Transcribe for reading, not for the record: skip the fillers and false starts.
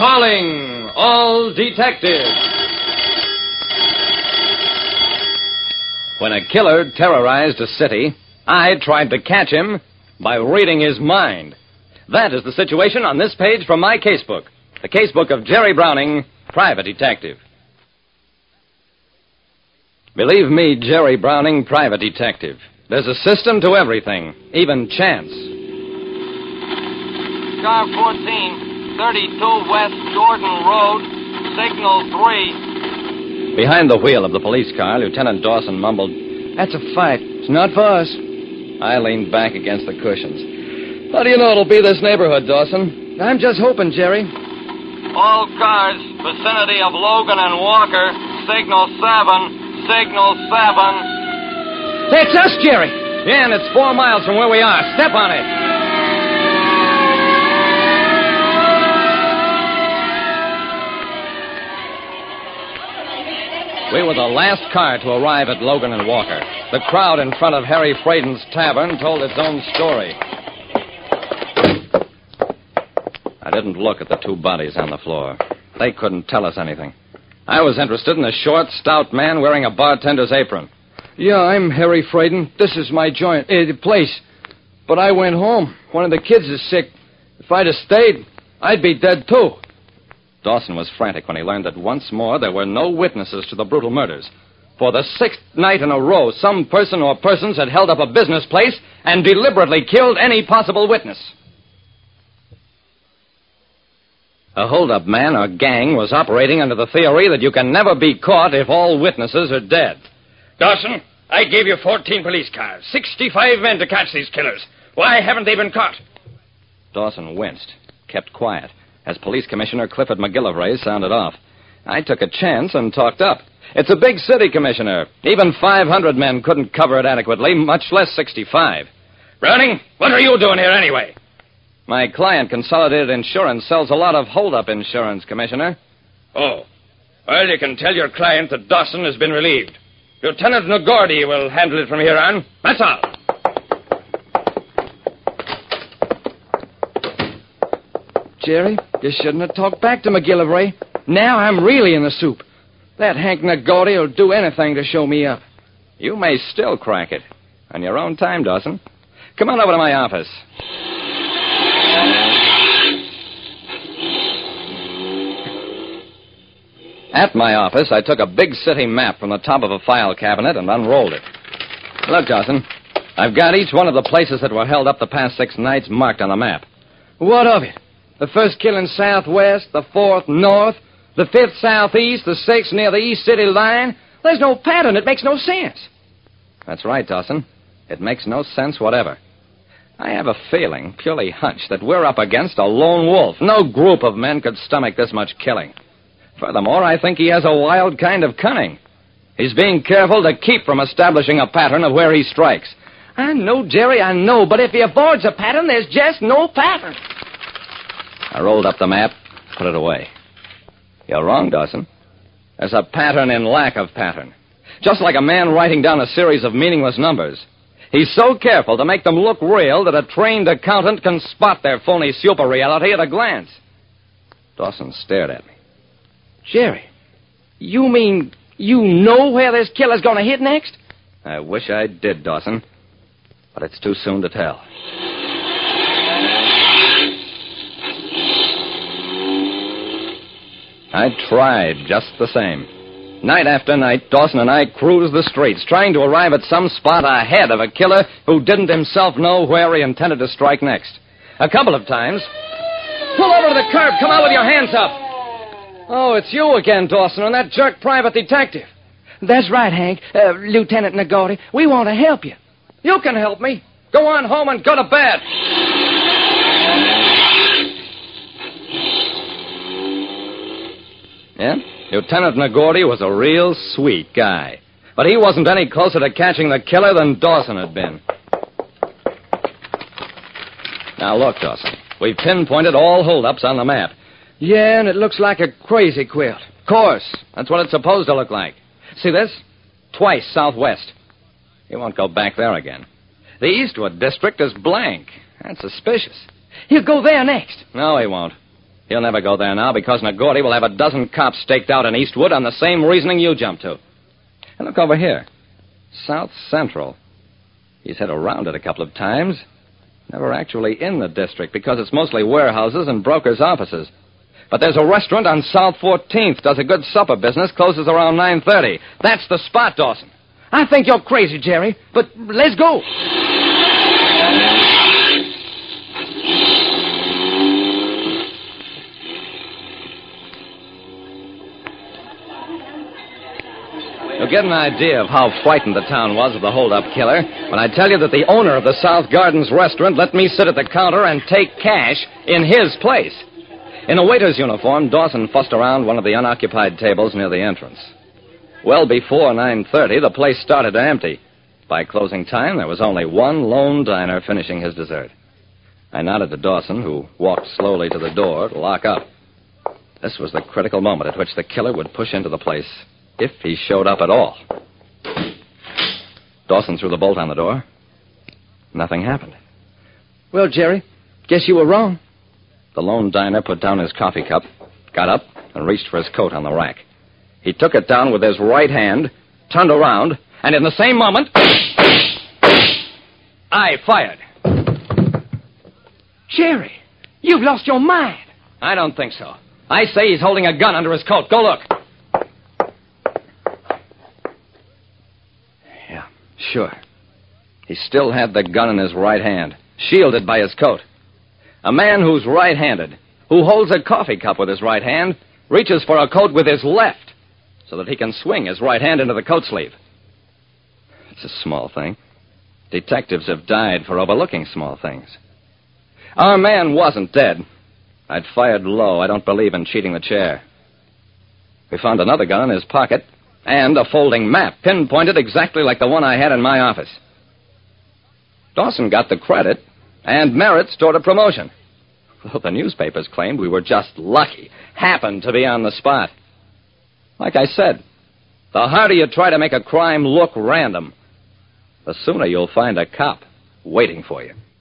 Calling all detectives. When a killer terrorized a city, I tried to catch him by reading his mind. That is the situation on this page from my casebook. The casebook of Jerry Browning, private detective. Believe me, Jerry Browning, private detective. There's a system to everything, even chance. Car 14, 32 West Jordan Road, Signal 3. Behind the wheel of the police car, Lieutenant Dawson mumbled, "That's a fight. It's not for us." I leaned back against the cushions. "How do you know it'll be this neighborhood, Dawson?" I'm just hoping, Jerry. All cars, vicinity of Logan and Walker, Signal 7, Signal 7. That's us, Jerry. Yeah, and it's 4 miles from where we are. Step on it. We were the last car to arrive at Logan and Walker. The crowd in front of Harry Fraden's tavern told its own story. I didn't look at the two bodies on the floor. They couldn't tell us anything. I was interested in a short, stout man wearing a bartender's apron. Yeah, I'm Harry Fraden. This is my joint, the place. But I went home. One of the kids is sick. If I'd have stayed, I'd be dead, too. Dawson was frantic when he learned that once more there were no witnesses to the brutal murders. For the 6th night in a row, some person or persons had held up a business place and deliberately killed any possible witness. A hold-up man or gang was operating under the theory that you can never be caught if all witnesses are dead. Dawson, I gave you 14 police cars, 65 men to catch these killers. Why haven't they been caught? Dawson winced, kept quiet, as Police Commissioner Clifford McGillivray sounded off. I took a chance and talked up. It's a big city, Commissioner. Even 500 men couldn't cover it adequately, much less 65. Browning, what are you doing here anyway? My client, Consolidated Insurance, sells a lot of hold-up insurance, Commissioner. Oh. Well, you can tell your client that Dawson has been relieved. Lieutenant Nagordy will handle it from here on. That's all. Jerry, you shouldn't have talked back to McGillivray. Now I'm really in the soup. That Hank Nagordy will do anything to show me up. You may still crack it. On your own time, Dawson. Come on over to my office. At my office, I took a big city map from the top of a file cabinet and unrolled it. Look, Dawson, I've got each one of the places that were held up the past 6 nights marked on the map. What of it? The first killing southwest, the 4th north, the 5th southeast, the 6th near the east city line. There's no pattern. It makes no sense. That's right, Dawson. It makes no sense whatever. I have a feeling, purely hunch, that we're up against a lone wolf. No group of men could stomach this much killing. Furthermore, I think he has a wild kind of cunning. He's being careful to keep from establishing a pattern of where he strikes. I know, Jerry, I know, but if he avoids a pattern, there's just no pattern. I rolled up the map, put it away. You're wrong, Dawson. There's a pattern in lack of pattern. Just like a man writing down a series of meaningless numbers. He's so careful to make them look real that a trained accountant can spot their phony super reality at a glance. Dawson stared at me. Jerry, you mean you know where this killer's going to hit next? I wish I did, Dawson. But it's too soon to tell. I tried just the same. Night after night, Dawson and I cruised the streets, trying to arrive at some spot ahead of a killer who didn't himself know where he intended to strike next. A couple of times... Pull over to the curb. Come out with your hands up. Oh, it's you again, Dawson, and that jerk private detective. That's right, Hank. Lieutenant Nagordy. We want to help you. You can help me. Go on home and go to bed. Yeah? Lieutenant Nagordy was a real sweet guy. But he wasn't any closer to catching the killer than Dawson had been. Now, look, Dawson. We've pinpointed all holdups on the map. Yeah, and it looks like a crazy quilt. Of course. That's what it's supposed to look like. See this? Twice southwest. He won't go back there again. The Eastwood district is blank. That's suspicious. He'll go there next. No, he won't. He'll never go there now because Nagordy will have a dozen cops staked out in Eastwood on the same reasoning you jumped to. And look over here. South Central. He's hit around it a couple of times. Never actually in the district because it's mostly warehouses and brokers' offices. But there's a restaurant on South 14th, does a good supper business, closes around 9:30. That's the spot, Dawson. I think you're crazy, Jerry, but let's go. You'll get an idea of how frightened the town was of the hold-up killer when I tell you that the owner of the South Gardens restaurant let me sit at the counter and take cash in his place. In a waiter's uniform, Dawson fussed around one of the unoccupied tables near the entrance. Well before 9:30, the place started to empty. By closing time, there was only one lone diner finishing his dessert. I nodded to Dawson, who walked slowly to the door to lock up. This was the critical moment at which the killer would push into the place, if he showed up at all. Dawson threw the bolt on the door. Nothing happened. Well, Jerry, guess you were wrong. The lone diner put down his coffee cup, got up, and reached for his coat on the rack. He took it down with his right hand, turned around, and in the same moment, I fired. Jerry, you've lost your mind. I don't think so. I say he's holding a gun under his coat. Go look. Yeah, sure. He still had the gun in his right hand, shielded by his coat. A man who's right-handed, who holds a coffee cup with his right hand, reaches for a coat with his left so that he can swing his right hand into the coat sleeve. It's a small thing. Detectives have died for overlooking small things. Our man wasn't dead. I'd fired low. I don't believe in cheating the chair. We found another gun in his pocket and a folding map, pinpointed exactly like the one I had in my office. Dawson got the credit, and Merritt stored a promotion. Though the newspapers claimed we were just lucky, happened to be on the spot. Like I said, the harder you try to make a crime look random, the sooner you'll find a cop waiting for you.